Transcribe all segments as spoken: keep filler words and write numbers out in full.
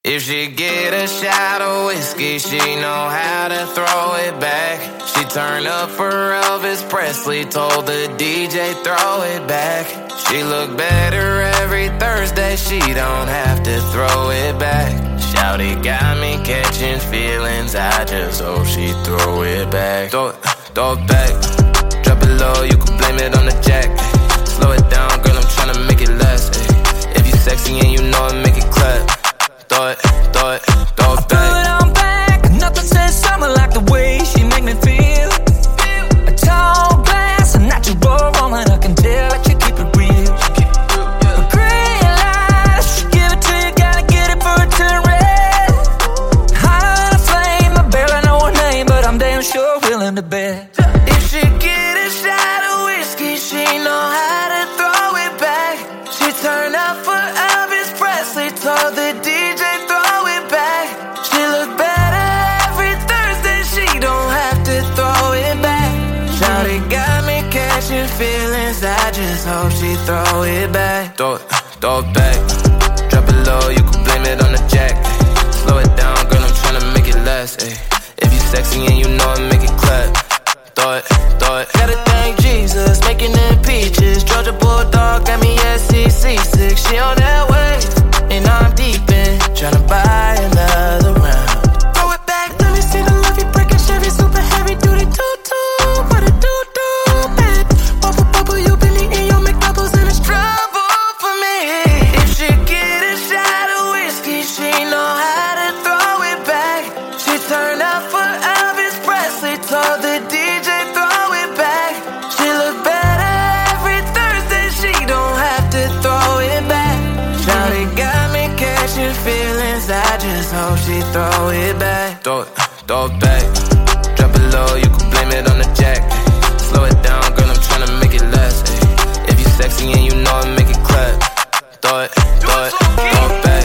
If she get a shot of whiskey, she know how to throw it back. She turn up for Elvis Presley, told the D J throw it back. She look better every Thursday, she don't have to throw it back. Shawty got me catching feelings, I just hope she throw it back. Throw it, throw it back, drop it low, you can blame it on the jack. Slow it down, girl, I'm tryna make it last. Ay. If you sexy and you know it, make it clap. Throw it, throw it, throw it back. Throw it on back, nothing says summer like the way she make me feel. A tall glass, a natural woman, I can tell that you keep it real. A green light, she give it to you, gotta get it for it to red. High on a flame, I barely know her name, but I'm damn sure willing to bet. If she get a shot of whiskey, she know how to throw it back. She turn up for Elvis Presley, told the D J throw it back. She look better every Thursday, she don't have to throw it back. Shawty got me catching feelings, I just hope she throw it back. Throw it, throw it back, drop it low, you can blame it on the jack. Slow it down, girl, I'm tryna make it last. Ay. If you sexy and you know it, make it clap. Throw it, throw it. Gotta thank Jesus, making them peaches. Georgia Bulldog got me S C C six. She on that wave, and I'm deep in, tryna buy another round. Throw it back, let me see the love you breaking. Chevy super heavy duty tutu, what a do do, babe. Bubble bubble, you been eating your McDoubles and it's trouble for me. If she get a shot of whiskey, she know how to throw it back. She turn up for Elvis Presley, told the D J throw it back. She look better every Thursday, she don't have to throw it back. Shawty got me catching feelings, I just hope she throw it back. Throw it, throw it back, drop it low, you can blame it on the jack. Slow it down, girl, I'm tryna make it last. Ay. If you sexy and you know it, make it clap. Throw it, throw it, throw it back.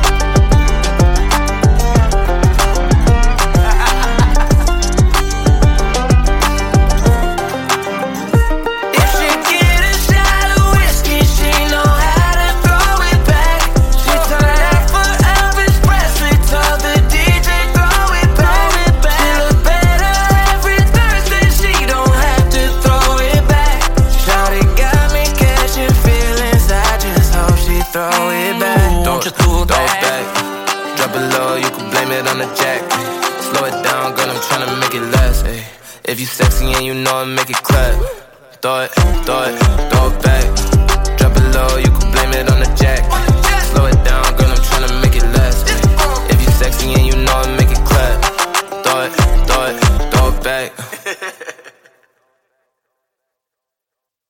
Throw it back, throw, throw it back. Drop it low, you can blame it on the jack. Slow it down, girl, I'm tryna make it last. Ay. If you sexy and you know it, make it clap. Throw it, throw it, throw it back. Drop it low, you can blame it on the jack.